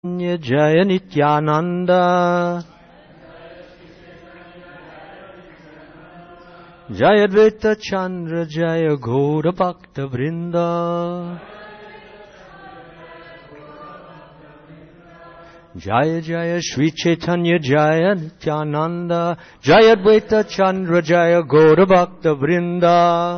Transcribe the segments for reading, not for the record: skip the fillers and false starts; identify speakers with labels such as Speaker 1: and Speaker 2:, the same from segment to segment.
Speaker 1: Jaya Nityananda Jaya Advaita Chandra Jaya Gaura Bhakta Vrinda Jaya Jaya Shri Chaitanya Jaya Nityananda Jaya Advaita Chandra Jaya Gaura Bhakta Vrinda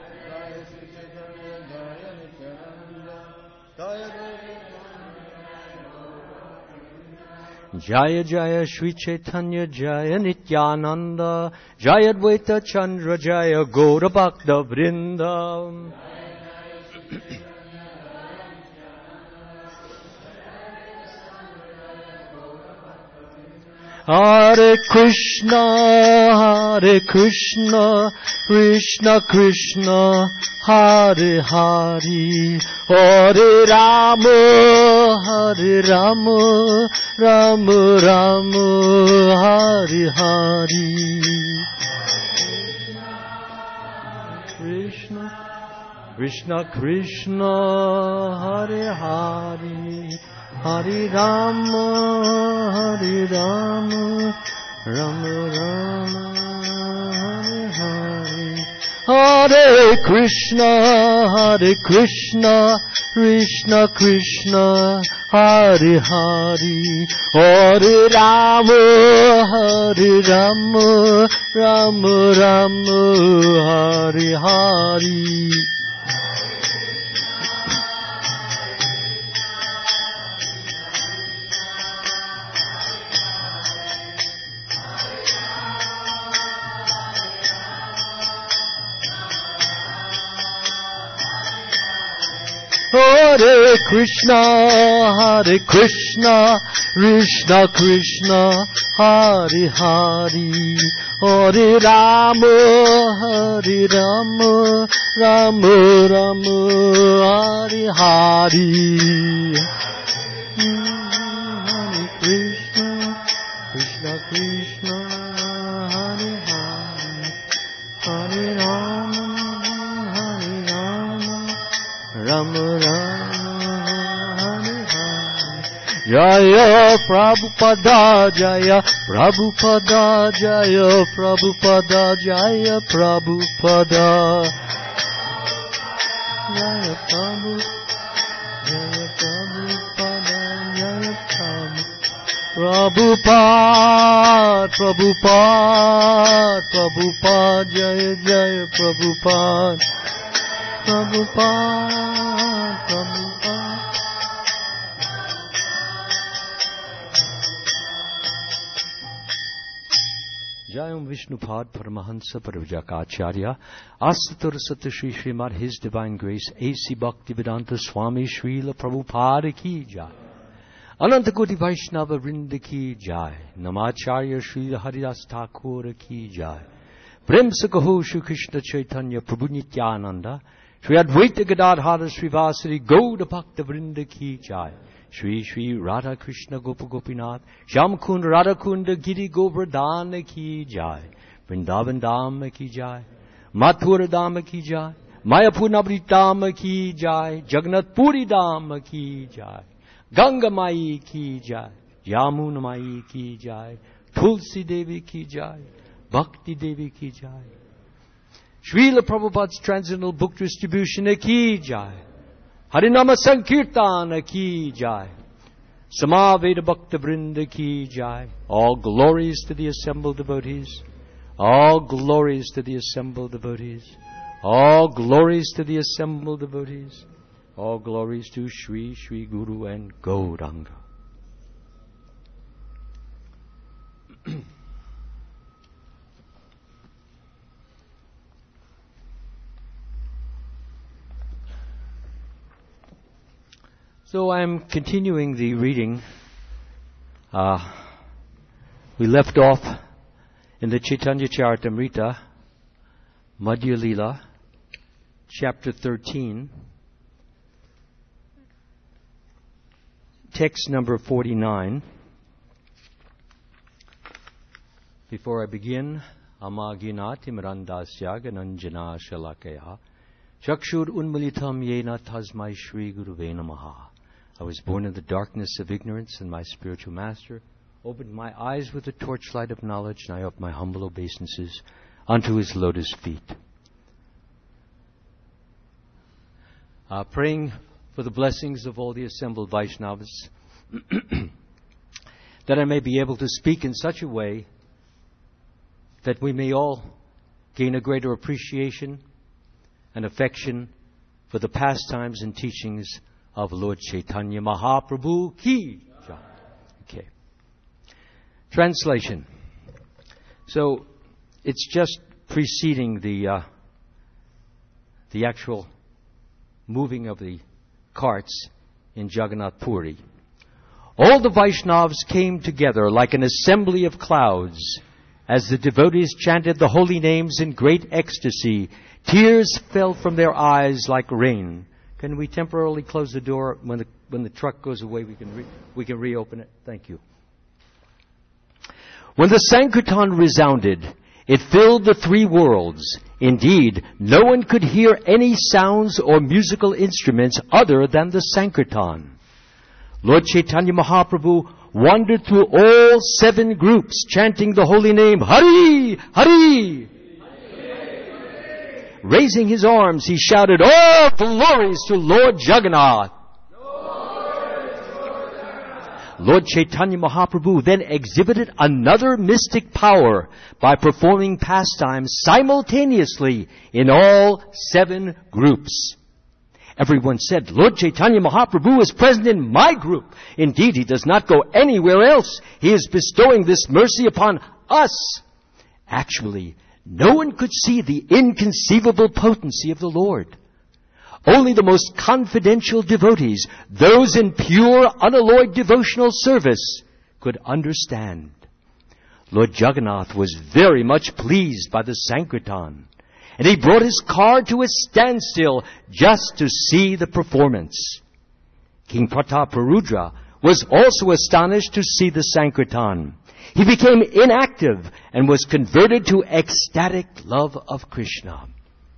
Speaker 1: Jaya Jaya Shri Chaitanya Jaya Nityananda Jaya Advaita Chandra Jaya Gaura Bhakta Vrinda Hare Krishna, Krishna Krishna, Hare Hare, Hare Rama, Rama Rama, Hare Hare. Krishna Krishna, Hare Hare, Hare Rama, Rama Rama, Hare Hare. Hare Krishna, Krishna Krishna, Hare Hare, Hare Rama, Rama Rama, Hare Hare. Hare Krishna, Krishna Krishna, Hare Hare, Hare Rama, Rama Rama, Hare Hare. Hare Krishna, Krishna, Hare Hare, Hare Rama, Rama Rama, Hare Hare. Jaya Prabhupada, Jaya Prabhupada, Jaya Prabhupada, Jaya Prabhupada. Jaya Prabhupada, Jaya Prabhupada, Jaya Prabhupada. Prabhupada, Prabhupada, Jaya Jaya Prabhupada. Prabhupada, Prabhupada. Jayam Vishnupad Paramahansa Paravajakacharya Asatur Sata Shri Srimad His Divine Grace A.C. Bhaktivedanta Swami Srila Prabhupada Ki Jai Anantakoti Vaishnava Vrinda Ki Jai Namacharya Srila Haridas Thakur Ki Jai Prem Sakaho Shri Krishna Chaitanya Prabhu Nityananda Shri Advaita Gadadhara Srivasari Gauda Bhakta Vrinda Ki Jai Shri Shri Radha Krishna Gopa Gopinath Shyamkund Radha Kunda Giri Govardhana Ki Jai Vrindavan Dhama Ki Jai Mathura Dhama Ki Jai Mayapur Navri Dhama Ki Jai Jagannath Puri Dhama Ki Jai Ganga Mai Ki Jai Yamuna Mai Ki Jai Tulsi Devi Ki Jai Bhakti Devi Ki Jai Srila Prabhupada's Transcendental Book Distribution Ki Jai Harinama Sankirtana Ki Jai Samaveda Bhakta Vrinda Ki Jai. All glories to the assembled devotees. All glories to the assembled devotees. All glories to the assembled devotees. All glories to Shri Shri Guru and Gauranga. So I'm continuing the reading. We left off in the Chaitanya Charitamrita, Madhya Lila, chapter 13, text number 49. Before I begin, Amaginati Mirandasya Gananjana Shalakaya Chakshur Unmalitam Yena Tasmai Shri Guruve Namaha I was born in the darkness of ignorance, and my spiritual master opened my eyes with the torchlight of knowledge, and I offer my humble obeisances unto his lotus feet. Praying for the blessings of all the assembled Vaishnavas, that I may be able to speak in such a way that we may all gain a greater appreciation and affection for the pastimes and teachings of Lord Chaitanya Mahaprabhu Ki Jai. Okay. Translation. So it's just preceding the actual moving of the carts in Jagannath Puri. All the Vaishnavas came together like an assembly of clouds. As the devotees chanted the holy names in great ecstasy, tears fell from their eyes like rain. Can we temporarily close the door? When the truck goes away, we can reopen it. Thank you. When the Sankirtan resounded, it filled the three worlds. Indeed, no one could hear any sounds or musical instruments other than the Sankirtan. Lord Chaitanya Mahaprabhu wandered through all 7 groups, chanting the holy name, Hari! Hari! Raising his arms, he shouted, all glories to Lord Jagannath. Lord Chaitanya Mahaprabhu then exhibited another mystic power by performing pastimes simultaneously in all 7 groups. Everyone said, Lord Chaitanya Mahaprabhu is present in my group. Indeed, he does not go anywhere else. He is bestowing this mercy upon us. Actually, no one could see the inconceivable potency of the Lord. Only the most confidential devotees, those in pure, unalloyed devotional service, could understand. Lord Jagannath was very much pleased by the Sankirtan, and he brought his car to a standstill just to see the performance. King Prataparudra was also astonished to see the Sankirtan. He became inactive and was converted to ecstatic love of Krishna.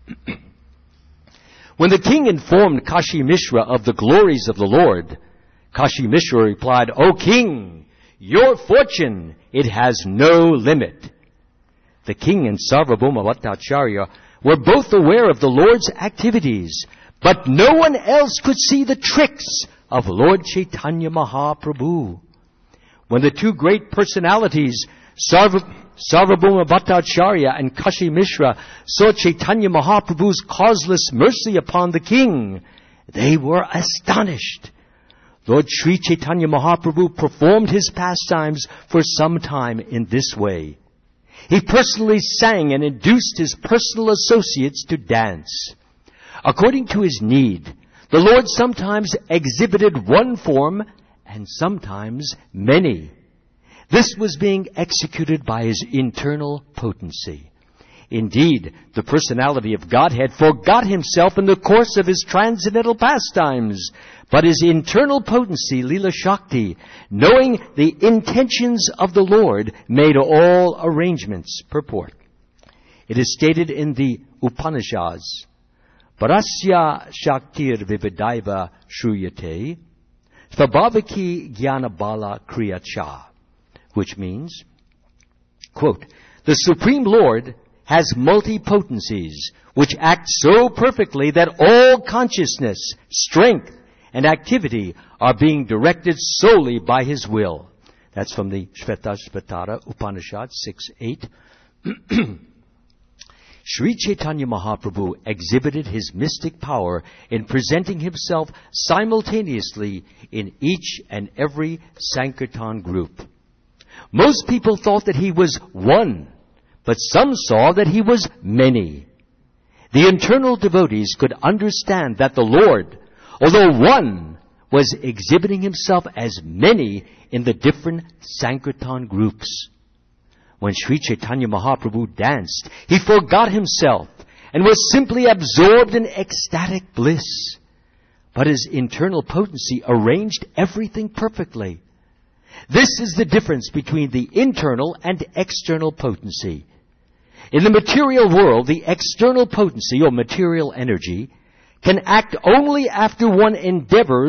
Speaker 1: When the king informed Kashi Mishra of the glories of the Lord, Kashi Mishra replied, O king, your fortune, it has no limit. The king and Sarvabhauma Bhattacharya were both aware of the Lord's activities, but no one else could see the tricks of Lord Chaitanya Mahaprabhu. When the 2 great personalities, Sarvabhauma Bhattacharya and Kashi Mishra, saw Chaitanya Mahaprabhu's causeless mercy upon the king, they were astonished. Lord Sri Chaitanya Mahaprabhu performed his pastimes for some time in this way. He personally sang and induced his personal associates to dance. According to his need, the Lord sometimes exhibited one form and sometimes many. This was being executed by his internal potency. Indeed, the personality of Godhead forgot himself in the course of his transcendental pastimes, but his internal potency, Lila Shakti, knowing the intentions of the Lord, made all arrangements. Purport. It is stated in the Upanishads, Parasya Shaktir Vividaiva Shruyate, Svabhavaki Jnana Bala Kriyacha, which means, quote, the Supreme Lord has multi-potencies which act so perfectly that all consciousness, strength, and activity are being directed solely by his will. That's from the Shvetashvatara Upanishad 6.8. Sri Chaitanya Mahaprabhu exhibited his mystic power in presenting himself simultaneously in each and every Sankirtan group. Most people thought that he was one, but some saw that he was many. The internal devotees could understand that the Lord, although one, was exhibiting himself as many in the different Sankirtan groups. When Sri Chaitanya Mahaprabhu danced, he forgot himself and was simply absorbed in ecstatic bliss. But his internal potency arranged everything perfectly. This is the difference between the internal and external potency. In the material world, the external potency or material energy can act only after one endeavors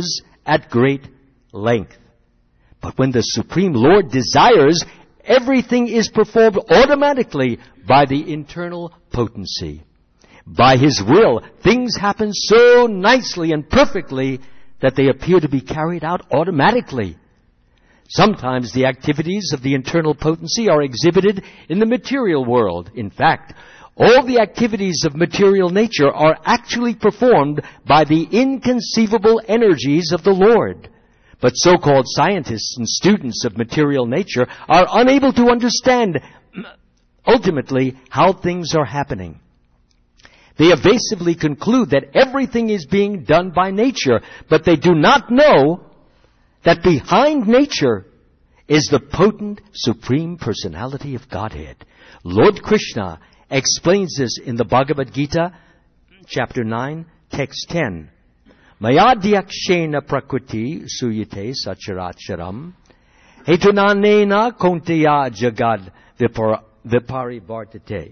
Speaker 1: at great length. But when the Supreme Lord desires, everything is performed automatically by the internal potency. By His will, things happen so nicely and perfectly that they appear to be carried out automatically. Sometimes the activities of the internal potency are exhibited in the material world. In fact, all the activities of material nature are actually performed by the inconceivable energies of the Lord. But so-called scientists and students of material nature are unable to understand ultimately how things are happening. They evasively conclude that everything is being done by nature, but they do not know that behind nature is the potent Supreme Personality of Godhead. Lord Krishna explains this in the Bhagavad Gita, chapter 9, text 10. Mayadhyakshena prakriti suyate sacharacharam hetunanena konteya jagad viparivartate.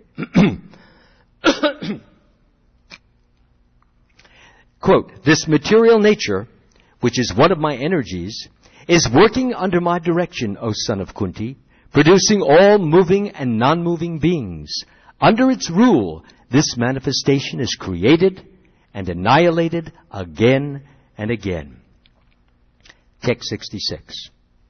Speaker 1: Quote, this material nature, which is one of my energies, is working under my direction, O son of Kunti, producing all moving and non-moving beings. Under its rule, this manifestation is created and annihilated again and again. Text 66.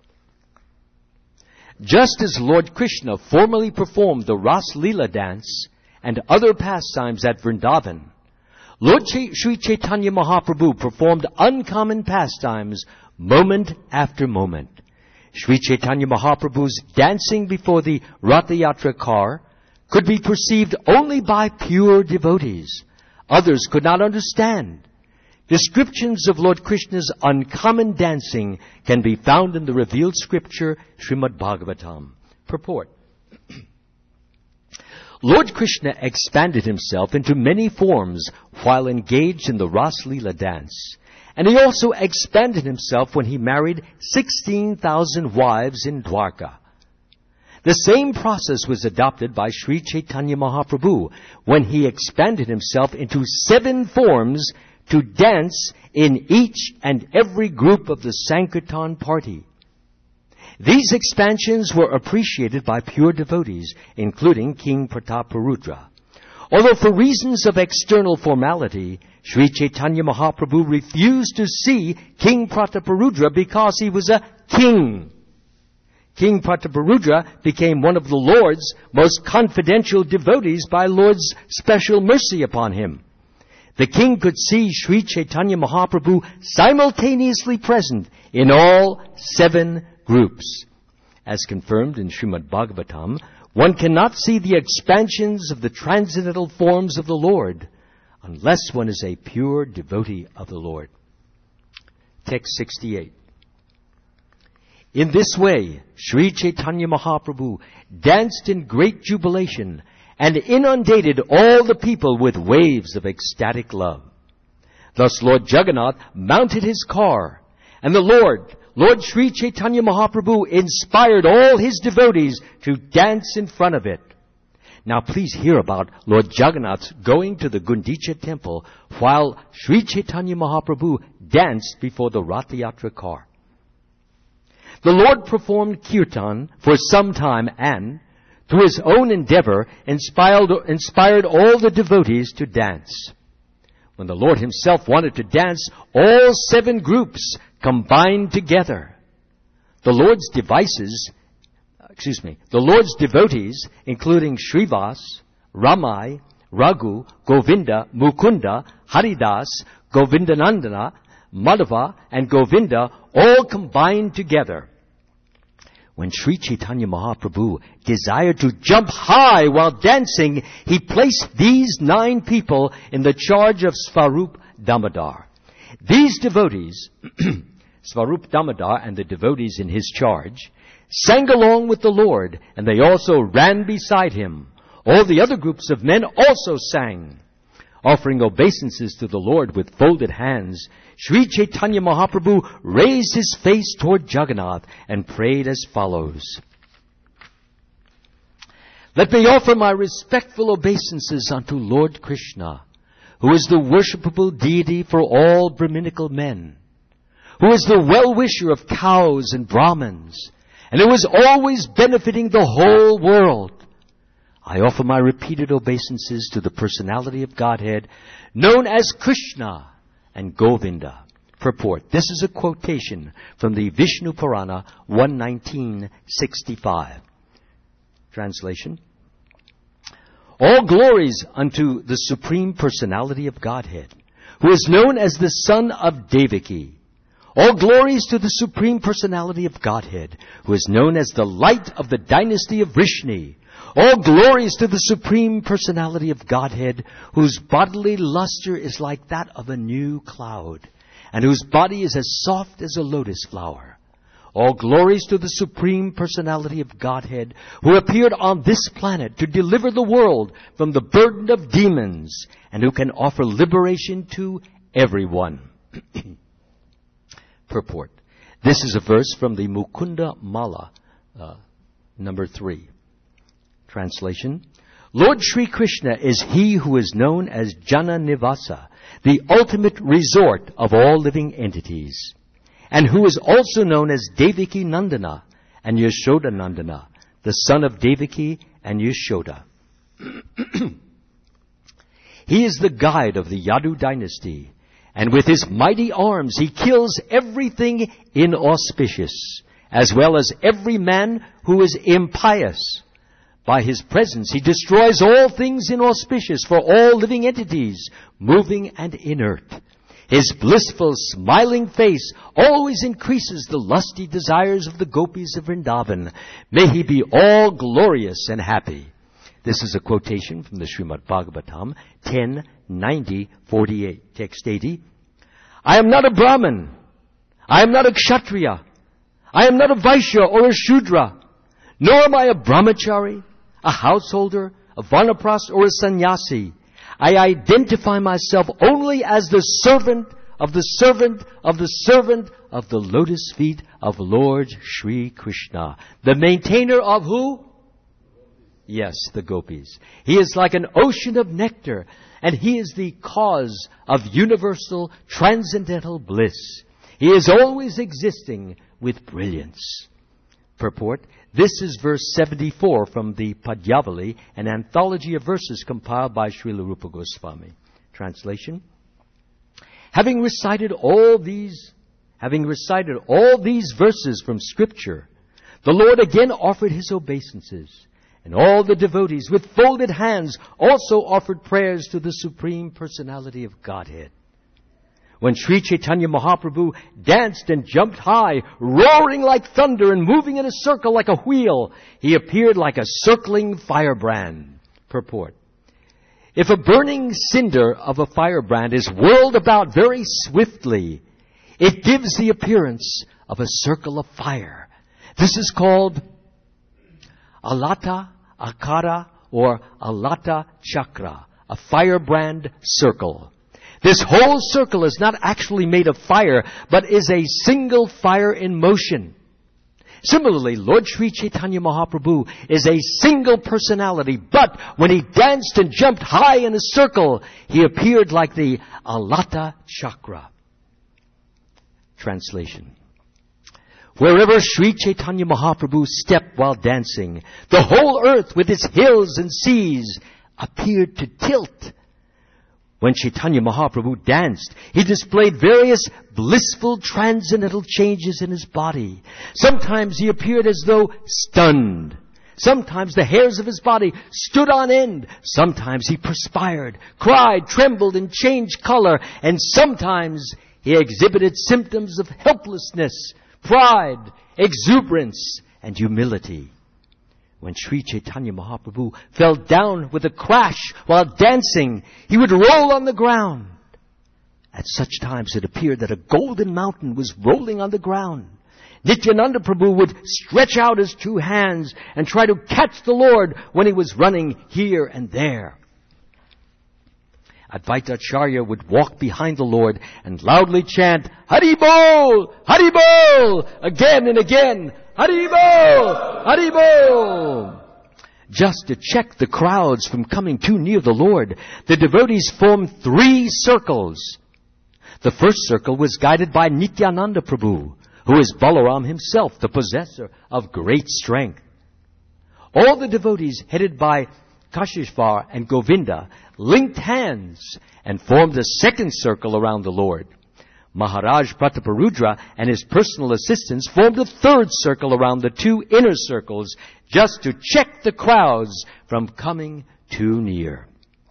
Speaker 1: Just as Lord Krishna formerly performed the Ras Leela dance and other pastimes at Vrindavan, Lord Sri Chaitanya Mahaprabhu performed uncommon pastimes moment after moment. Sri Chaitanya Mahaprabhu's dancing before the Ratha Yatra car could be perceived only by pure devotees. Others could not understand. Descriptions of Lord Krishna's uncommon dancing can be found in the revealed scripture, Srimad Bhagavatam. Purport. Lord Krishna expanded himself into many forms while engaged in the Ras Leela dance. And he also expanded himself when he married 16,000 wives in Dwarka. The same process was adopted by Sri Chaitanya Mahaprabhu when he expanded himself into 7 forms to dance in each and every group of the Sankirtan party. These expansions were appreciated by pure devotees, including King Prataparudra. Although for reasons of external formality, Sri Chaitanya Mahaprabhu refused to see King Prataparudra because he was a king. King Prataparudra became one of the Lord's most confidential devotees by Lord's special mercy upon him. The king could see Sri Chaitanya Mahaprabhu simultaneously present in all 7 groups. As confirmed in Srimad Bhagavatam, one cannot see the expansions of the transcendental forms of the Lord unless one is a pure devotee of the Lord. Text 68. In this way, Sri Chaitanya Mahaprabhu danced in great jubilation and inundated all the people with waves of ecstatic love. Thus Lord Jagannath mounted his car, and the Lord Sri Chaitanya Mahaprabhu inspired all his devotees to dance in front of it. Now please hear about Lord Jagannath's going to the Gundicha temple while Sri Chaitanya Mahaprabhu danced before the Ratha Yatra car. The Lord performed kirtan for some time and, through his own endeavor, inspired all the devotees to dance. When the Lord himself wanted to dance, all 7 groups combined together. The Lord's devotees, including Srivas, Ramai, Raghu, Govinda, Mukunda, Haridas, Govindanandana, Madhava, and Govinda all combined together. When Sri Chaitanya Mahaprabhu desired to jump high while dancing, he placed these 9 people in the charge of Svarup Damodar. These devotees, Svarup Damodar and the devotees in his charge, sang along with the Lord, and they also ran beside him. All the other groups of men also sang. Offering obeisances to the Lord with folded hands, Sri Chaitanya Mahaprabhu raised his face toward Jagannath and prayed as follows. Let me offer my respectful obeisances unto Lord Krishna, who is the worshipable deity for all Brahminical men. who is the well-wisher of cows and Brahmins, and who is always benefiting the whole world. I offer my repeated obeisances to the personality of Godhead, known as Krishna and Govinda. Purport. This is a quotation from the Vishnu Purana 119:65. Translation. All glories unto the Supreme Personality of Godhead, who is known as the Son of Devaki. All glories to the Supreme Personality of Godhead, who is known as the Light of the Dynasty of Vrishni. All glories to the Supreme Personality of Godhead, whose bodily luster is like that of a new cloud, and whose body is as soft as a lotus flower. All glories to the Supreme Personality of Godhead, who appeared on this planet to deliver the world from the burden of demons, and who can offer liberation to everyone. Purport. This is a verse from the Mukunda Mala, number 3. Translation. Lord Sri Krishna is he who is known as Jana Nivasa, the ultimate resort of all living entities, and who is also known as Devaki Nandana and Yashoda Nandana, the son of Devaki and Yashoda. He is the guide of the Yadu dynasty, and with his mighty arms he kills everything inauspicious, as well as every man who is impious. By his presence he destroys all things inauspicious for all living entities, moving and inert. His blissful, smiling face always increases the lusty desires of the gopis of Vrindavan. May he be all glorious and happy. This is a quotation from the Srimad Bhagavatam 10:90-48. Text 80. I am not a Brahmin. I am not a Kshatriya. I am not a Vaishya or a Shudra. Nor am I a brahmachari, a householder, a vanaprastha, or a sannyasi. I identify myself only as the servant of the servant of the servant of the lotus feet of Lord Sri Krishna. The maintainer of who? Yes, the gopis. He is like an ocean of nectar, and he is the cause of universal transcendental bliss. He is always existing with brilliance. Purport. This is verse 74 from the Padyavali, an anthology of verses compiled by Srila Rupa Goswami. Translation. Having recited all these verses from Scripture, the Lord again offered his obeisances, and all the devotees with folded hands also offered prayers to the Supreme Personality of Godhead. When Sri Chaitanya Mahaprabhu danced and jumped high, roaring like thunder and moving in a circle like a wheel, he appeared like a circling firebrand. Purport. If a burning cinder of a firebrand is whirled about very swiftly, it gives the appearance of a circle of fire. This is called Alata Akara or Alata Chakra, a firebrand circle. This whole circle is not actually made of fire, but is a single fire in motion. Similarly, Lord Sri Chaitanya Mahaprabhu is a single personality, but when he danced and jumped high in a circle, he appeared like the Alata Chakra. Translation. Wherever Sri Chaitanya Mahaprabhu stepped while dancing, the whole earth with its hills and seas appeared to tilt. When Chaitanya Mahaprabhu danced, he displayed various blissful transcendental changes in his body. Sometimes he appeared as though stunned. Sometimes the hairs of his body stood on end. Sometimes he perspired, cried, trembled, and changed color. And sometimes he exhibited symptoms of helplessness, pride, exuberance, and humility. When Sri Chaitanya Mahaprabhu fell down with a crash while dancing, he would roll on the ground. At such times it appeared that a golden mountain was rolling on the ground. Nityananda Prabhu would stretch out his two hands and try to catch the Lord when he was running here and there. Advaita Acharya would walk behind the Lord and loudly chant, Hari Bol! Hari Bol! Again and again, Hari Bol! Hari Bol! Just to check the crowds from coming too near the Lord, the devotees formed 3 circles. The first circle was guided by Nityananda Prabhu, who is Balaram himself, the possessor of great strength. All the devotees, headed by Kashishvar and Govinda, linked hands and formed a second circle around the Lord. Maharaj Prataparudra and his personal assistants formed a third circle around the two inner circles, just to check the crowds from coming too near.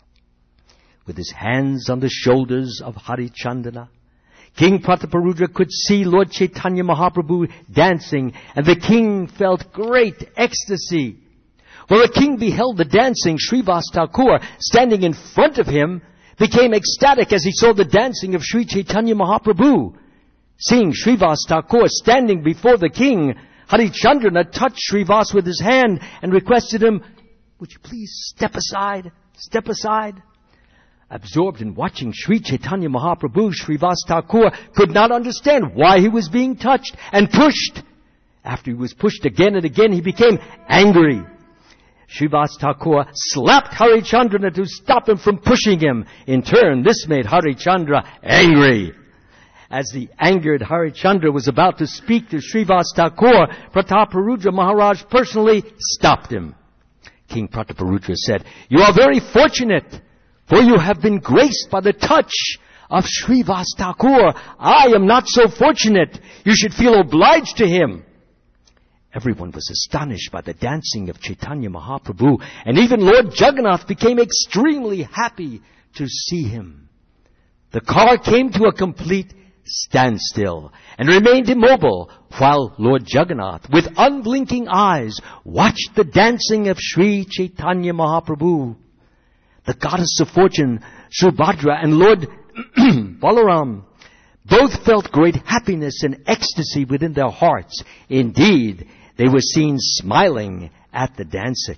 Speaker 1: With his hands on the shoulders of Harichandana, King Prataparudra could see Lord Chaitanya Mahaprabhu dancing, and the king felt great ecstasy. When the king beheld the dancing, Srivas Thakur, standing in front of him, became ecstatic as he saw the dancing of Sri Chaitanya Mahaprabhu. Seeing Srivas Thakur standing before the king, Harichandrana touched Srivas with his hand and requested him, "Would you please step aside, step aside?" Absorbed in watching Sri Chaitanya Mahaprabhu, Srivas Thakur could not understand why he was being touched and pushed. After he was pushed again and again, he became angry. Srivas Thakur slapped Harichandra to stop him from pushing him. In turn, this made Harichandra angry. As the angered Harichandra was about to speak to Srivas Thakur, Prataparudra Maharaj personally stopped him. King Prataparudra said, "You are very fortunate, for you have been graced by the touch of Srivas Thakur. I am not so fortunate. You should feel obliged to him." Everyone was astonished by the dancing of Chaitanya Mahaprabhu, and even Lord Jagannath became extremely happy to see him. The car came to a complete standstill and remained immobile while Lord Jagannath, with unblinking eyes, watched the dancing of Sri Chaitanya Mahaprabhu. The goddess of fortune, Subhadra, and Lord Balaram both felt great happiness and ecstasy within their hearts. Indeed, they were seen smiling at the dancing.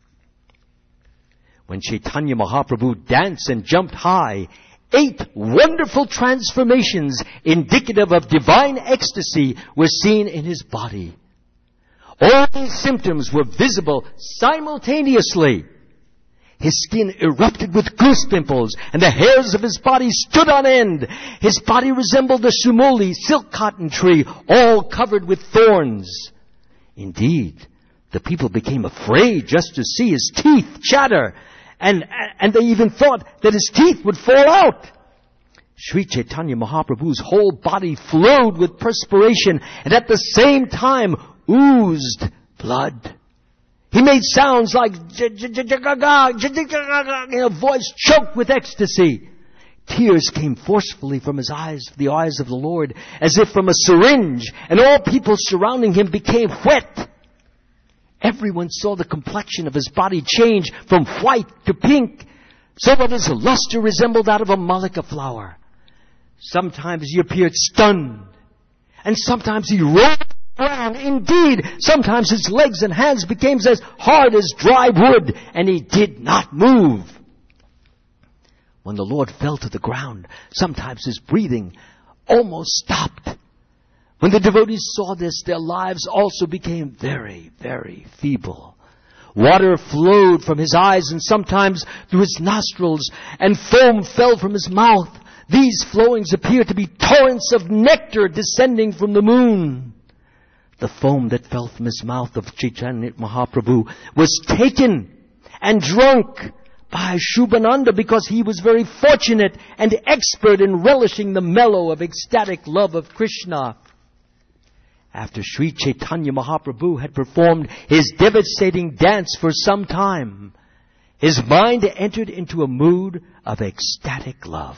Speaker 1: When Chaitanya Mahaprabhu danced and jumped high, 8 wonderful transformations indicative of divine ecstasy were seen in his body. All these symptoms were visible simultaneously. His skin erupted with goose pimples, and the hairs of his body stood on end. His body resembled a shumoli, silk cotton tree, all covered with thorns. Indeed, the people became afraid just to see his teeth chatter, and they even thought that his teeth would fall out. Sri Chaitanya Mahaprabhu's whole body flowed with perspiration, and at the same time oozed blood. He made sounds like a voice choked with ecstasy. Tears came forcefully from his eyes, the eyes of the Lord, as if from a syringe, and all people surrounding him became wet. Everyone saw the complexion of his body change from white to pink, so that his luster resembled that of a malika flower. Sometimes he appeared stunned, and sometimes he rolled around. Indeed, sometimes his legs and hands became as hard as dry wood, and he did not move. When the Lord fell to the ground, sometimes his breathing almost stopped. When the devotees saw this, their lives also became very, very feeble. Water flowed from his eyes and sometimes through his nostrils, and foam fell from his mouth. These flowings appeared to be torrents of nectar descending from the moon. The foam that fell from his mouth of Chaitanya Mahaprabhu was taken and drunk by Shubhananda because he was very fortunate and expert in relishing the mellow of ecstatic love of Krishna. After Sri Chaitanya Mahaprabhu had performed his devastating dance for some time, his mind entered into a mood of ecstatic love.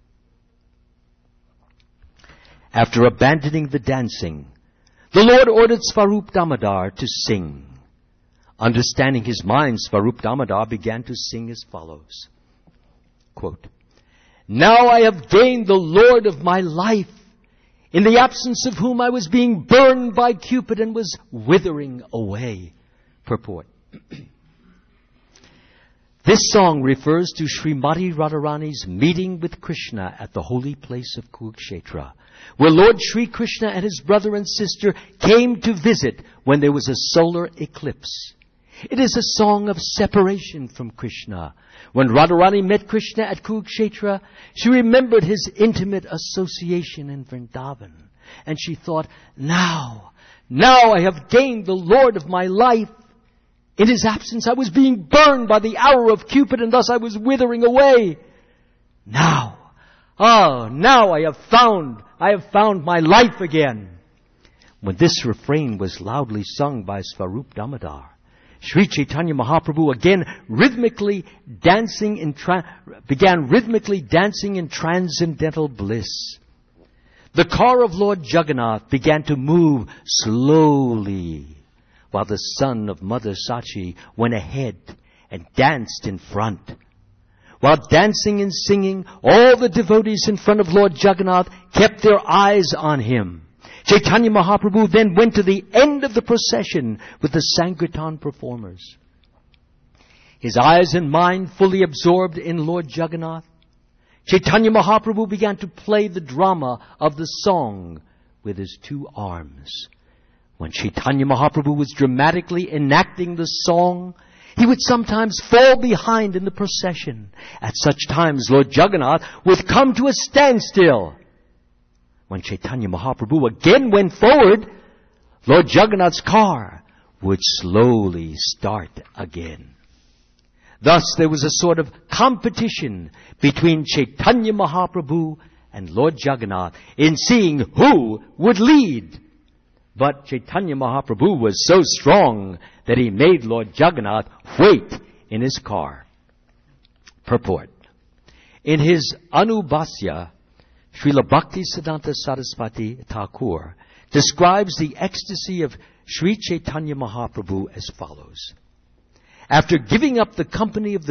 Speaker 1: After abandoning the dancing, the Lord ordered Svarup Damodar to sing. Understanding his mind, Svarup Damodar began to sing as follows. Quote, "Now I have gained the Lord of my life, in the absence of whom I was being burned by Cupid and was withering away." Purport. This song refers to Srimati Radharani's meeting with Krishna at the holy place of Kurukshetra, where Lord Sri Krishna and his brother and sister came to visit when there was a solar eclipse. It is a song of separation from Krishna. When Radharani met Krishna at Kurukshetra, she remembered his intimate association in Vrindavan. And she thought, now I have gained the Lord of my life. In his absence, I was being burned by the arrow of Cupid, and thus I was withering away. Now I have found my life again. When this refrain was loudly sung by Swarup Damodar, Sri Chaitanya Mahaprabhu again began rhythmically dancing in transcendental bliss. The car of Lord Jagannath began to move slowly, while the son of Mother Sachi went ahead and danced in front. While dancing and singing, all the devotees in front of Lord Jagannath kept their eyes on him. Chaitanya Mahaprabhu then went to the end of the procession with the Sankirtan performers. His eyes and mind fully absorbed in Lord Jagannath, Chaitanya Mahaprabhu began to play the drama of the song with his two arms. When Chaitanya Mahaprabhu was dramatically enacting the song, he would sometimes fall behind in the procession. At such times, Lord Jagannath would come to a standstill. When Chaitanya Mahaprabhu again went forward, Lord Jagannath's car would slowly start again. Thus, there was a sort of competition between Chaitanya Mahaprabhu and Lord Jagannath in seeing who would lead. But Chaitanya Mahaprabhu was so strong that he made Lord Jagannath wait in his car. Purport. In his Anubhasya, Srila Bhaktisiddhanta Saraswati Thakur describes the ecstasy of Sri Chaitanya Mahaprabhu as follows. After giving up the company of the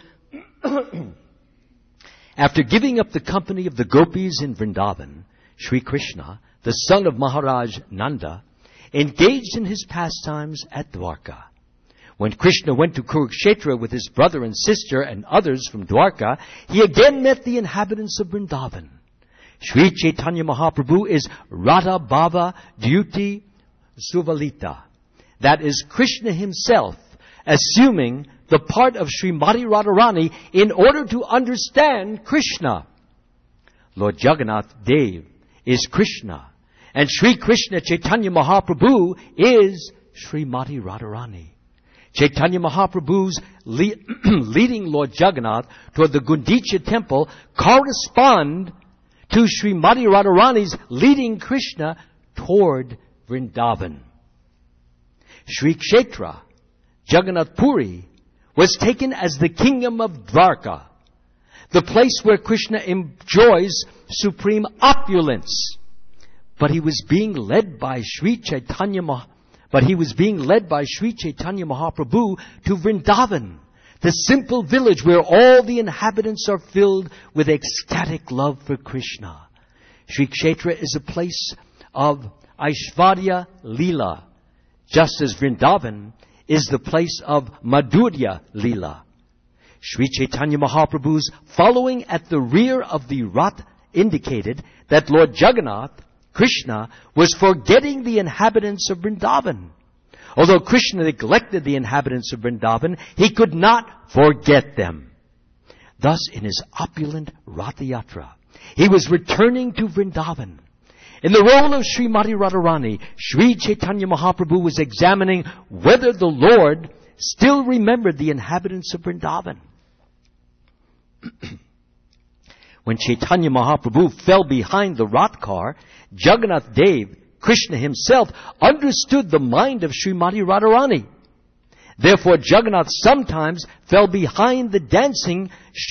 Speaker 1: gopis in Vrindavan, Sri Krishna, the son of Maharaj Nanda, engaged in his pastimes at Dwarka. When Krishna went to Kurukshetra with his brother and sister and others from Dwarka, he again met the inhabitants of Vrindavan. Sri Chaitanya Mahaprabhu is Radha Bhava Dyuti Suvalita. That is Krishna himself assuming the part of Srimati Radharani in order to understand Krishna. Lord Jagannath Dev is Krishna, and Sri Krishna Chaitanya Mahaprabhu is Srimati Radharani. Chaitanya Mahaprabhu's leading Lord Jagannath toward the Gundicha temple correspond to Srimati Radharani's leading Krishna toward Vrindavan. Sri Kshetra, Jagannath Puri, was taken as the kingdom of Dwarka, the place where Krishna enjoys supreme opulence. But he was being led by Sri Chaitanya Mahaprabhu to Vrindavan, the simple village where all the inhabitants are filled with ecstatic love for Krishna. Sri Kshetra is a place of Aishvarya Leela, just as Vrindavan is the place of Madhurya Leela. Sri Chaitanya Mahaprabhu's following at the rear of the Rath indicated that Lord Jagannath, Krishna, was forgetting the inhabitants of Vrindavan. Although Krishna neglected the inhabitants of Vrindavan, he could not forget them. Thus, in his opulent Rath Yatra, he was returning to Vrindavan. In the role of Srimati Radharani, Sri Chaitanya Mahaprabhu was examining whether the Lord still remembered the inhabitants of Vrindavan. When Chaitanya Mahaprabhu fell behind the Rath car, Jagannath Dev, Krishna himself, understood the mind of Srimati Radharani. Therefore, Jagannath sometimes fell behind the dancing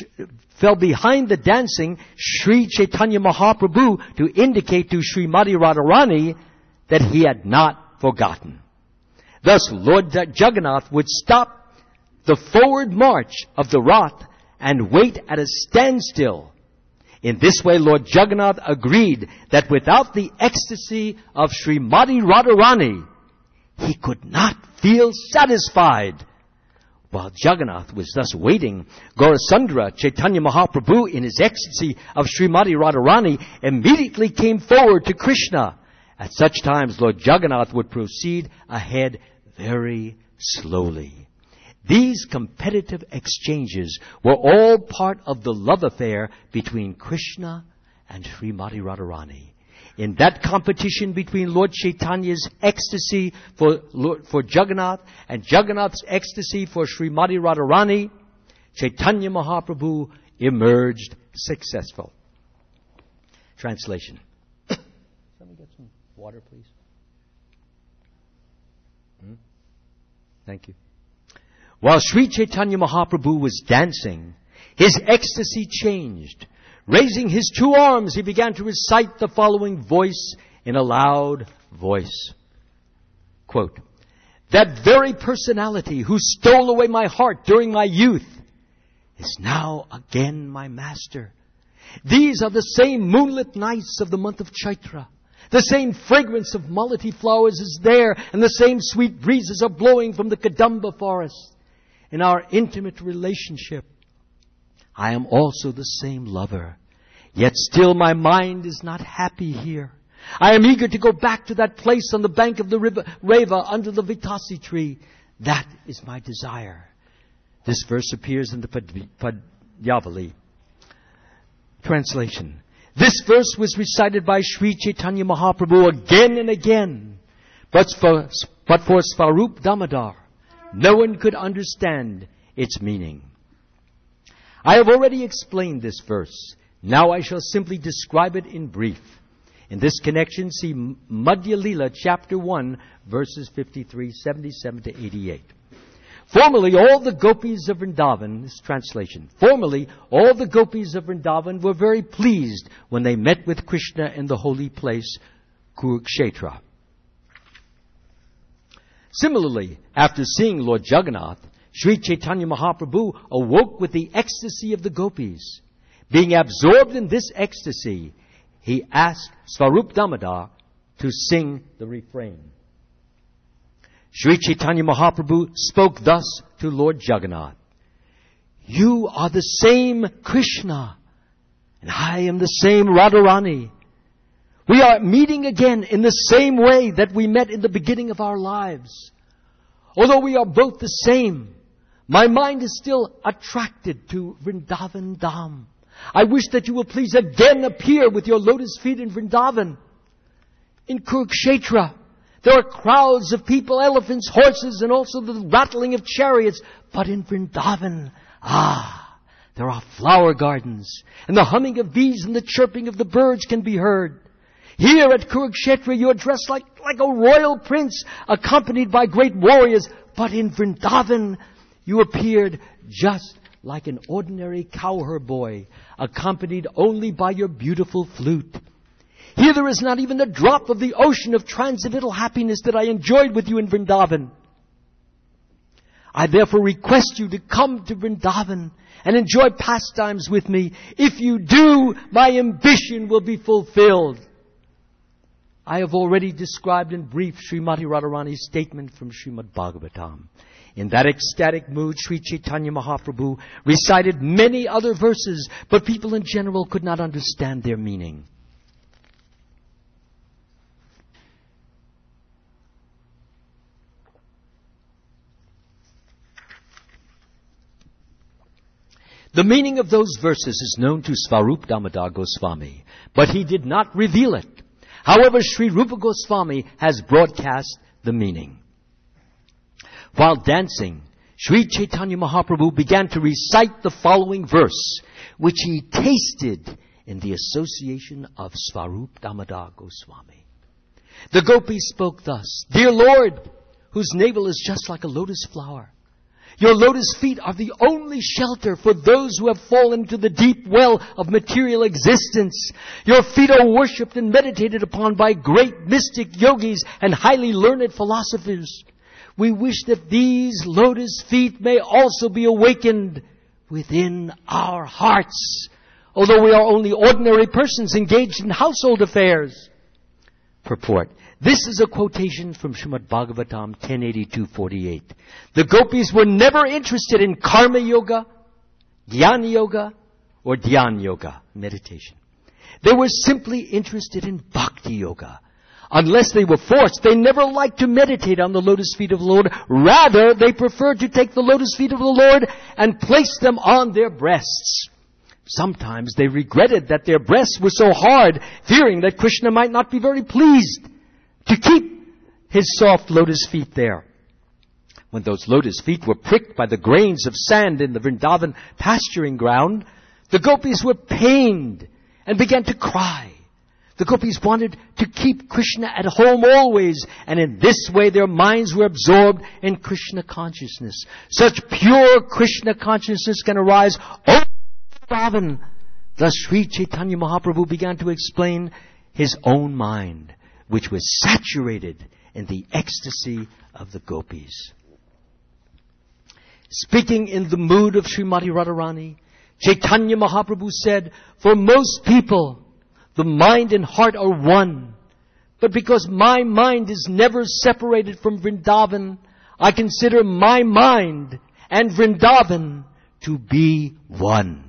Speaker 1: Sri Chaitanya Mahaprabhu to indicate to Srimati Radharani that he had not forgotten. Thus, Lord Jagannath would stop the forward march of the Rath and wait at a standstill. In this way, Lord Jagannath agreed that without the ecstasy of Srimati Radharani, he could not feel satisfied. While Jagannath was thus waiting, Gaurasundara, Chaitanya Mahaprabhu, in his ecstasy of Srimati Radharani, immediately came forward to Krishna. At such times, Lord Jagannath would proceed ahead very slowly. These competitive exchanges were all part of the love affair between Krishna and Srimati Radharani. In that competition between Lord Chaitanya's ecstasy for Jagannath and Jagannath's ecstasy for Srimati Radharani, Chaitanya Mahaprabhu emerged successful. Translation. Somebody get some water, please. Thank you. While Sri Chaitanya Mahaprabhu was dancing, his ecstasy changed. Raising his two arms, he began to recite the following voice in a loud voice. Quote, "That very personality who stole away my heart during my youth is now again my master. These are the same moonlit nights of the month of Chaitra. The same fragrance of malati flowers is there, and the same sweet breezes are blowing from the Kadamba forest. In our intimate relationship, I am also the same lover. Yet still my mind is not happy here. I am eager to go back to that place on the bank of the river Reva under the Vitasi tree. That is my desire." This verse appears in the Padyavali. Translation. This verse was recited by Sri Chaitanya Mahaprabhu again and again. But for Svarup Damodar, no one could understand its meaning. I have already explained this verse. Now I shall simply describe it in brief. In this connection, see Madhya Lila, chapter 1, verses 53, 77 to 88. Formerly, all the gopis of Vrindavan, this translation, formerly, all the gopis of Vrindavan were very pleased when they met with Krishna in the holy place, Kurukshetra. Similarly, after seeing Lord Jagannath, Sri Chaitanya Mahaprabhu awoke with the ecstasy of the gopis. Being absorbed in this ecstasy, he asked Svarup Damodar to sing the refrain. Sri Chaitanya Mahaprabhu spoke thus to Lord Jagannath. "You are the same Krishna, and I am the same Radharani. We are meeting again in the same way that we met in the beginning of our lives. Although we are both the same, my mind is still attracted to Vrindavan Dham. I wish that you will please again appear with your lotus feet in Vrindavan. In Kurukshetra, there are crowds of people, elephants, horses, and also the rattling of chariots. But in Vrindavan, there are flower gardens, and the humming of bees and the chirping of the birds can be heard. Here at Kurukshetra, you are dressed like a royal prince, accompanied by great warriors. But in Vrindavan, you appeared just like an ordinary cowherd boy, accompanied only by your beautiful flute. Here there is not even a drop of the ocean of transcendental happiness that I enjoyed with you in Vrindavan. I therefore request you to come to Vrindavan and enjoy pastimes with me. If you do, my ambition will be fulfilled." I have already described in brief Srimati Radharani's statement from Srimad Bhagavatam. In that ecstatic mood, Sri Chaitanya Mahaprabhu recited many other verses, but people in general could not understand their meaning. The meaning of those verses is known to Svarup Damodar Goswami, but he did not reveal it. However, Sri Rupa Goswami has broadcast the meaning. While dancing, Sri Chaitanya Mahaprabhu began to recite the following verse, which he tasted in the association of Svarup Damodar Goswami. The gopis spoke thus, "Dear Lord, whose navel is just like a lotus flower, your lotus feet are the only shelter for those who have fallen into the deep well of material existence. Your feet are worshipped and meditated upon by great mystic yogis and highly learned philosophers. We wish that these lotus feet may also be awakened within our hearts, although we are only ordinary persons engaged in household affairs." Purport. This is a quotation from Srimad Bhagavatam 1082:48. The gopis were never interested in karma yoga, jnana yoga, or dhyana yoga, meditation. They were simply interested in bhakti yoga, Unless they were forced, they never liked to meditate on the lotus feet of the Lord. Rather, they preferred to take the lotus feet of the Lord and place them on their breasts. Sometimes they regretted that their breasts were so hard, fearing that Krishna might not be very pleased to keep his soft lotus feet there. When those lotus feet were pricked by the grains of sand in the Vrindavan pasturing ground, the gopis were pained and began to cry. The gopis wanted to keep Krishna at home always, and in this way their minds were absorbed in Krishna consciousness. Such pure Krishna consciousness can arise only in Vrindavan. Thus Sri Chaitanya Mahaprabhu began to explain his own mind, which was saturated in the ecstasy of the gopis. Speaking in the mood of Srimati Radharani, Chaitanya Mahaprabhu said, "For most people, the mind and heart are one. But because my mind is never separated from Vrindavan, I consider my mind and Vrindavan to be one.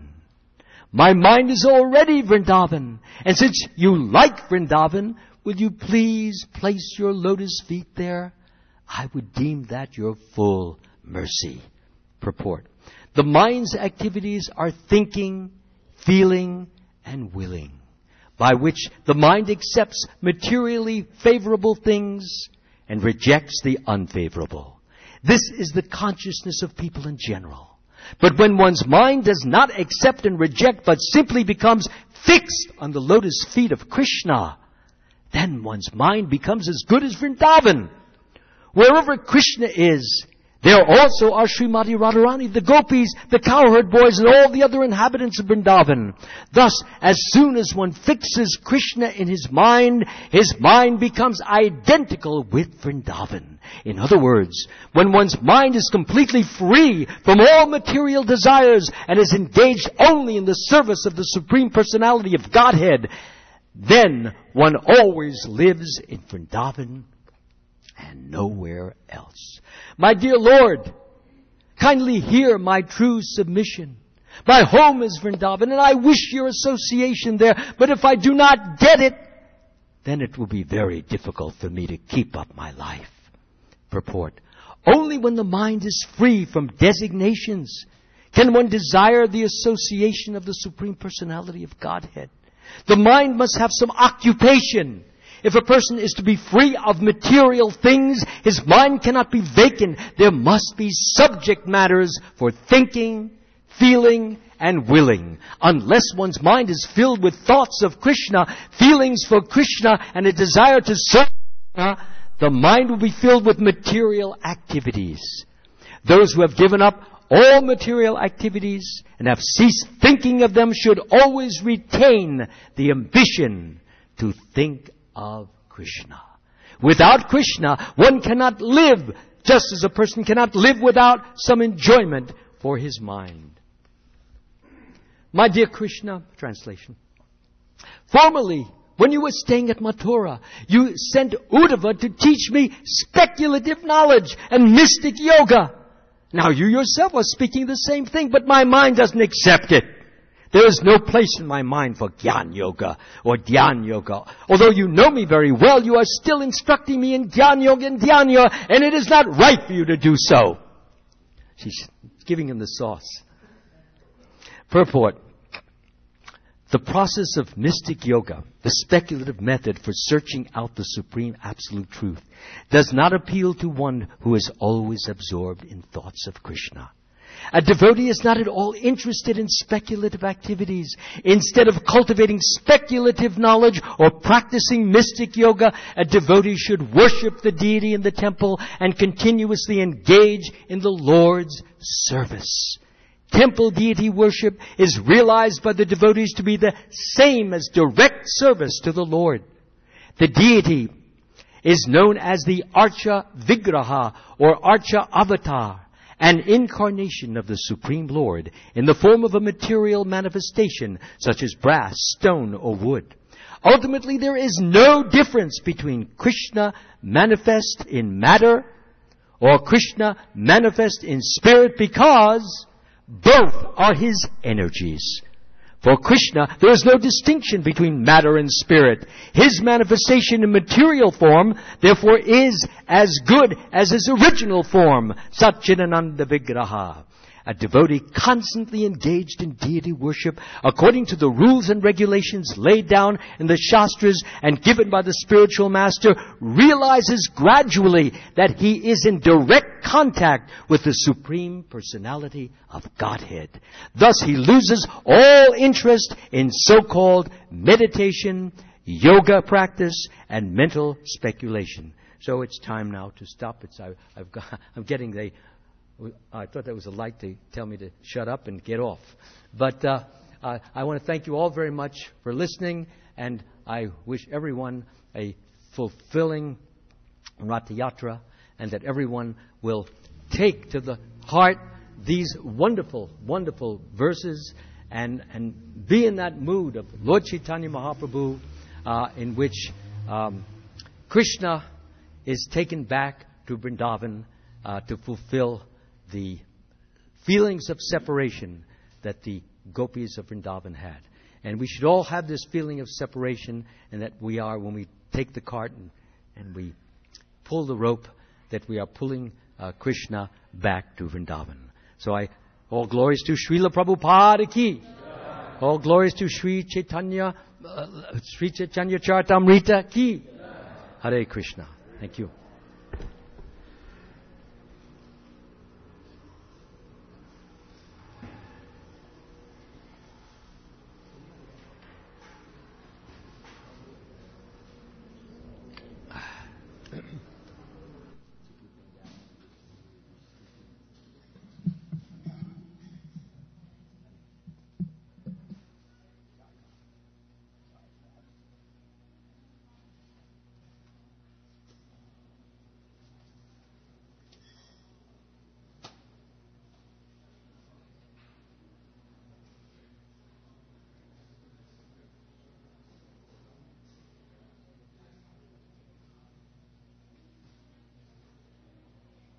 Speaker 1: My mind is already Vrindavan, and since you like Vrindavan, will you please place your lotus feet there? I would deem that your full mercy." Purport. The mind's activities are thinking, feeling, and willing, by which the mind accepts materially favorable things and rejects the unfavorable. This is the consciousness of people in general. But when one's mind does not accept and reject, but simply becomes fixed on the lotus feet of Krishna, then one's mind becomes as good as Vrindavan. Wherever Krishna is, there also are Srimati Radharani, the gopis, the cowherd boys, and all the other inhabitants of Vrindavan. Thus, as soon as one fixes Krishna in his mind becomes identical with Vrindavan. In other words, when one's mind is completely free from all material desires and is engaged only in the service of the Supreme Personality of Godhead, then one always lives in Vrindavan and nowhere else. My dear Lord, kindly hear my true submission. My home is Vrindavan, and I wish your association there, but if I do not get it, then it will be very difficult for me to keep up my life. Purport. Only when the mind is free from designations can one desire the association of the Supreme Personality of Godhead. The mind must have some occupation. If a person is to be free of material things, his mind cannot be vacant. There must be subject matters for thinking, feeling, and willing. Unless one's mind is filled with thoughts of Krishna, feelings for Krishna, and a desire to serve Krishna, the mind will be filled with material activities. Those who have given up all material activities and have ceased thinking of them should always retain the ambition to think of Krishna. Without Krishna, one cannot live, just as a person cannot live without some enjoyment for his mind. My dear Krishna, translation. Formerly, when you were staying at Mathura, you sent Uddhava to teach me speculative knowledge and mystic yoga. Now you yourself are speaking the same thing, but my mind doesn't accept it. There is no place in my mind for Gyan Yoga or Dhyan Yoga. Although you know me very well, you are still instructing me in Gyan Yoga and Dhyan Yoga, and it is not right for you to do so. She's giving him the sauce. Purport. The process of mystic yoga, the speculative method for searching out the supreme absolute truth, does not appeal to one who is always absorbed in thoughts of Krishna. A devotee is not at all interested in speculative activities. Instead of cultivating speculative knowledge or practicing mystic yoga, a devotee should worship the deity in the temple and continuously engage in the Lord's service. Temple deity worship is realized by the devotees to be the same as direct service to the Lord. The deity is known as the Archa Vigraha or Archa Avatar, an incarnation of the Supreme Lord in the form of a material manifestation such as brass, stone, or wood. Ultimately, there is no difference between Krishna manifest in matter or Krishna manifest in spirit because both are His energies. For Krishna, there is no distinction between matter and spirit. His manifestation in material form, therefore, is as good as his original form, Satchidananda Vigraha. A devotee constantly engaged in deity worship according to the rules and regulations laid down in the Shastras and given by the spiritual master realizes gradually that he is in direct contact with the Supreme Personality of Godhead. Thus he loses all interest in so-called meditation, yoga practice, and mental speculation. So it's time now to stop. I'm getting I thought that was a light to tell me to shut up and get off. But I want to thank you all very much for listening, and I wish everyone a fulfilling Ratha Yatra, and that everyone will take to the heart these wonderful, wonderful verses and be in that mood of Lord Chaitanya Mahaprabhu in which Krishna is taken back to Vrindavan to fulfill the feelings of separation that the gopis of Vrindavan had. And we should all have this feeling of separation, and that we are, when we take the cart and we pull the rope, that we are pulling Krishna back to Vrindavan. So all glories to Srila Prabhupada ki. All glories to Sri Chaitanya Charitamrita ki. Hare Krishna. Thank you.